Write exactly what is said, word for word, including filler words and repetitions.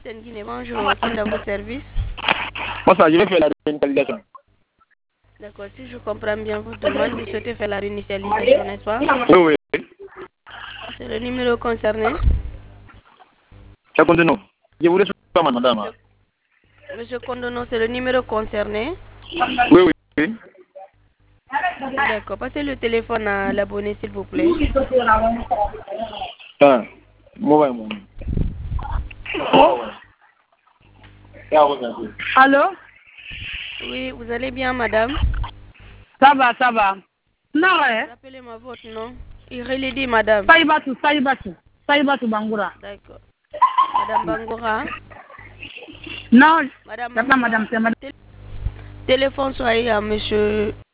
Capitaine Guinée, bonjour, qui est à votre service? Moi, ça, je vais faire la réinitialisation. D'accord, si je comprends bien votre demande, vous souhaitez faire la réinitialisation, n'est-ce pas? Oui, oui. C'est le numéro concerné? C'est continue. Je voulais pas, madame. Monsieur Kondono, c'est le numéro concerné? Oui, oui. oui. D'accord, passez le téléphone à l'abonné, s'il vous plaît. Ah, moi, moi. Allô? Oui, vous allez bien, madame? Ça va, ça va. Non, hein? Rappelez-moi votre nom. Il dit, madame. Saïbatou, Saïbatou. Saïbatou Bangoura. D'accord. Madame Bangoura? Non, Madame c'est pas madame, c'est madame. Téléphone soyez à monsieur